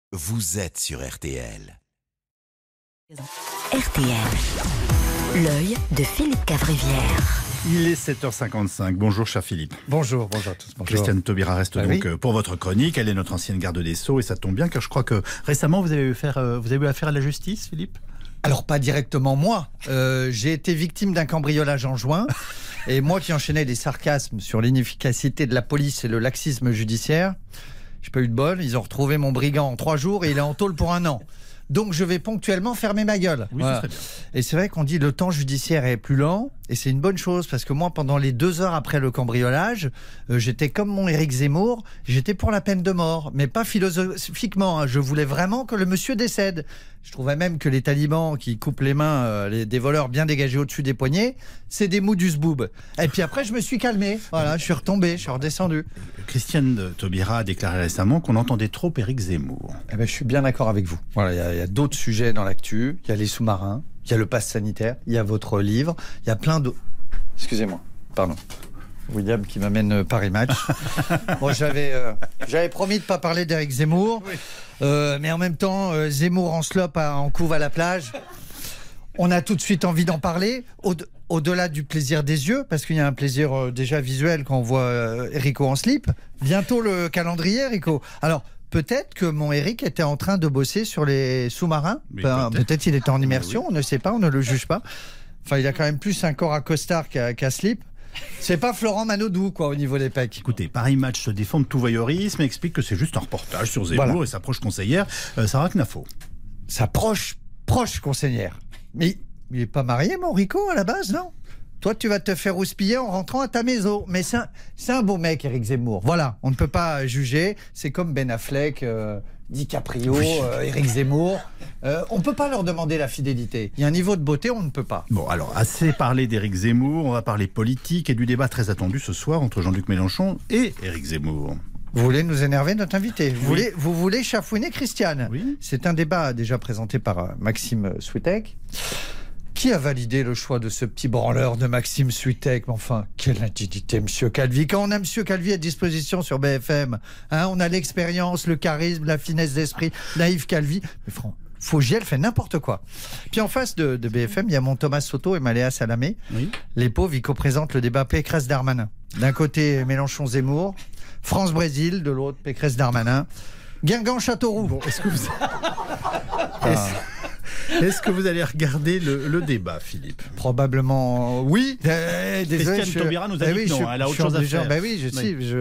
Vous êtes sur RTL. RTL, l'œil de Philippe Cavrivière. Il est 7h55. Bonjour, cher Philippe. Bonjour à tous. Bonjour. Christiane Taubira reste pour votre chronique. Elle est notre ancienne garde des Sceaux et ça tombe bien car je crois que récemment vous avez eu affaire à la justice, Philippe. Alors pas directement moi. J'ai été victime d'un cambriolage en juin et moi qui enchaînais des sarcasmes sur l'inefficacité de la police et le laxisme judiciaire, j'ai pas eu de bol. Ils ont retrouvé mon brigand en 3 jours et il est en tôle pour 1 an. Donc je vais ponctuellement fermer ma gueule. Oui, voilà. Ce serait bien. Et c'est vrai qu'on dit le temps judiciaire est plus lent. Et c'est une bonne chose parce que moi, pendant les 2 heures après le cambriolage, j'étais comme mon Éric Zemmour, j'étais pour la peine de mort. Mais pas philosophiquement, hein. Je voulais vraiment que le monsieur décède. Je trouvais même que les talibans qui coupent les mains des voleurs bien dégagés au-dessus des poignets, c'est des moudus boob. Et puis après, je me suis calmé. Voilà, je suis retombé, je suis redescendu. Christiane Taubira a déclaré récemment qu'on entendait trop Éric Zemmour. Eh ben, je suis bien d'accord avec vous. Voilà, il y a d'autres sujets dans l'actu. Il y a les sous-marins, il y a le pass sanitaire, il y a votre livre, il y a plein d'autres. Excusez-moi, pardon. William qui m'amène Paris Match. Bon, j'avais promis de ne pas parler d'Éric Zemmour, oui. Mais en même temps, Zemmour en slop en couve à la plage. On a tout de suite envie d'en parler, au-delà du plaisir des yeux, parce qu'il y a un plaisir déjà visuel quand on voit Erico en slip. Bientôt le calendrier, Erico. Alors, peut-être que mon Eric était en train de bosser sur les sous-marins. Peut-être il était en immersion, on ne sait pas, on ne le juge pas. Enfin, il a quand même plus un corps à costard qu'à slip. C'est pas Florent Manodou, quoi, au niveau des pecs. Écoutez, Paris Match se défend de tout voyeurisme et explique que c'est juste un reportage sur Zemmour voilà. Et sa proche conseillère, Sarah Knafo. Sa proche conseillère. Mais il n'est pas marié, mon Rico, à la base, non? Toi, tu vas te faire houspiller en rentrant à ta maison. Mais c'est un beau mec, Éric Zemmour. Voilà, on ne peut pas juger. C'est comme Ben Affleck, DiCaprio, oui. Éric Zemmour. On ne peut pas leur demander la fidélité. Il y a un niveau de beauté, on ne peut pas. Bon, alors, assez parlé d'Éric Zemmour. On va parler politique et du débat très attendu ce soir entre Jean-Luc Mélenchon et Éric Zemmour. Vous voulez nous énerver, notre invité? Vous voulez chafouiner Christiane? Oui. C'est un débat déjà présenté par Maxime Switek. Qui a validé le choix de ce petit branleur de Maxime Switek? Enfin, quelle indignité, monsieur Calvi. Quand on a monsieur Calvi à disposition sur BFM, hein, on a l'expérience, le charisme, la finesse d'esprit, naïf Calvi. Mais Fogiel fait n'importe quoi. Puis en face de BFM, il y a mon Thomas Soto et Maléa Salamé. Oui. Les pauvres, ils co-présentent le débat Pécresse-Darmanin. D'un côté, Mélenchon-Zemmour. France-Brésil, de l'autre, Pécresse-Darmanin. Guingamp-Châteauroux. Bon, est-ce que vous allez regarder le débat, Philippe? Probablement, oui. Christiane Taubira nous a dit que non, elle a autre chose à faire. Ben oui,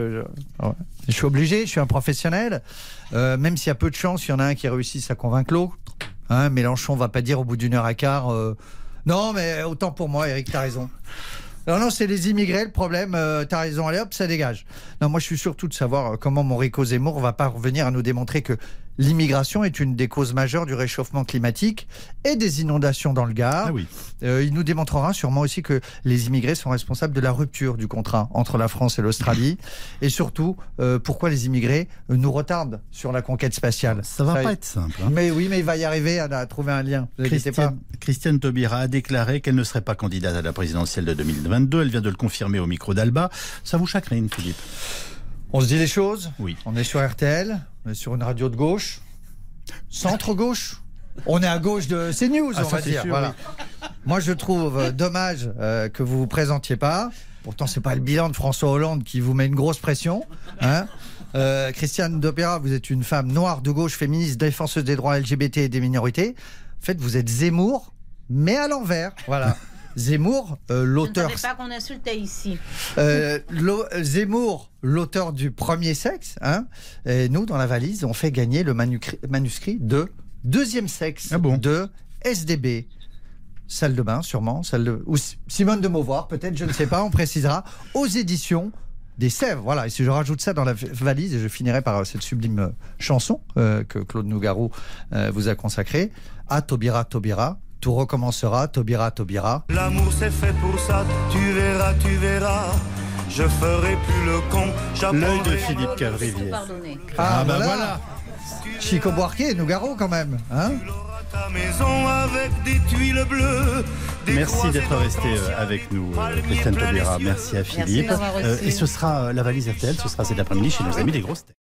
je suis obligé, je suis un professionnel. Même s'il y a peu de chance, il y en a un qui réussisse à convaincre l'autre. Hein, Mélenchon ne va pas dire au bout d'1 heure et quart non, mais autant pour moi, Eric, t'as raison. Non, c'est les immigrés le problème. T'as raison, allez hop, ça dégage. Non, moi je suis surtout de savoir comment mon Rico Zemmour va pas revenir à nous démontrer que l'immigration est une des causes majeures du réchauffement climatique et des inondations dans le Gard. Ah oui. Il nous démontrera sûrement aussi que les immigrés sont responsables de la rupture du contrat entre la France et l'Australie. Et surtout, pourquoi les immigrés nous retardent sur la conquête spatiale. Ça va pas être simple. Hein. Mais oui, mais il va y arriver à trouver un lien. Christiane Taubira a déclaré qu'elle ne serait pas candidate à la présidentielle de 2022. Elle vient de le confirmer au micro d'Alba. Ça vous chagrine, Philippe? On se dit les choses. Oui. On est sur RTL, on est sur une radio de gauche, centre-gauche. On est à gauche de CNews, on va dire. Sûr, voilà. Oui. Moi, je trouve dommage que vous vous présentiez pas. Pourtant, c'est pas le bilan de François Hollande qui vous met une grosse pression. Hein. Christiane Taubira, vous êtes une femme noire de gauche, féministe, défenseuse des droits LGBT et des minorités. En fait, vous êtes Zemmour, mais à l'envers. Voilà. Zemmour, l'auteur... Je ne savais pas qu'on insultait ici. Zemmour, l'auteur du Premier Sexe, hein, et nous, dans la valise, on fait gagner le manuscrit de Deuxième Sexe, de SDB. Salle de bain, sûrement. Ou Simone de Beauvoir, peut-être, je ne sais pas, on précisera, aux éditions des Sèvres. Voilà, et si je rajoute ça dans la valise, et je finirai par cette sublime chanson que Claude Nougaro vous a consacrée, à Taubira, Taubira. Tout recommencera, Taubira, Taubira. L'amour c'est fait pour ça, tu verras, je ferai plus le con. L'œil de Philippe Cavrivière. Ah ben voilà. Chico Buarque, Nougaro quand même. Hein, ta maison avec des tuiles bleues. Merci d'être resté avec nous, Christiane Taubira. Merci à Philippe. Merci et ce sera la valise RTL, ce sera cet après-midi chez nos amis des grosses têtes.